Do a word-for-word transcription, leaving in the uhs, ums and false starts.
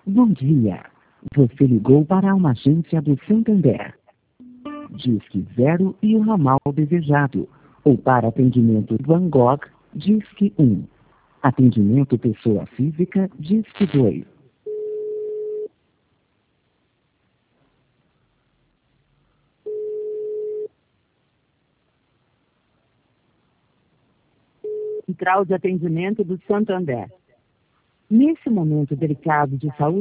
Bom dia. Você ligou para uma agência do Santander. Disque zero e o ramal desejado. Ou para atendimento Van Gogh, Disque um. Atendimento pessoa física, Disque dois. Central de atendimento do Santander. Nesse momento delicado de saúde